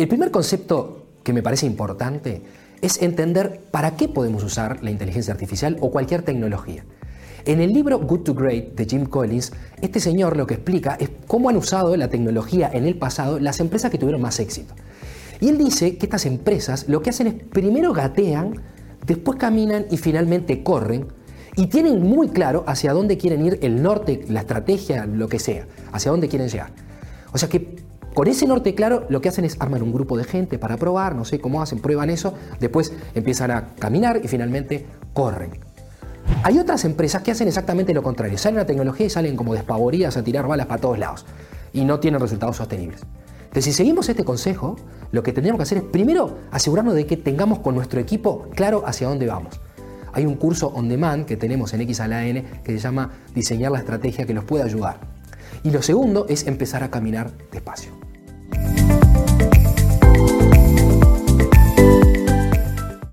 El primer concepto que me parece importante es entender para qué podemos usar la inteligencia artificial o cualquier tecnología. En el libro Good to Great de Jim Collins, este señor lo que explica es cómo han usado la tecnología en el pasado las empresas que tuvieron más éxito. Y él dice que estas empresas lo que hacen es primero gatean, después caminan y finalmente corren, y tienen muy claro hacia dónde quieren ir, el norte, la estrategia, lo que sea, hacia dónde quieren llegar. O sea que con ese norte claro lo que hacen es armar un grupo de gente para probar, no sé cómo hacen, prueban eso, después empiezan a caminar y finalmente corren. Hay otras empresas que hacen exactamente lo contrario, salen a la tecnología y salen como despavoridas a tirar balas para todos lados y no tienen resultados sostenibles. Entonces, si seguimos este consejo, lo que tendríamos que hacer es primero asegurarnos de que tengamos con nuestro equipo claro hacia dónde vamos. Hay un curso on demand que tenemos en X a la N que se llama Diseñar la estrategia que los puede ayudar. Y lo segundo es empezar a caminar despacio.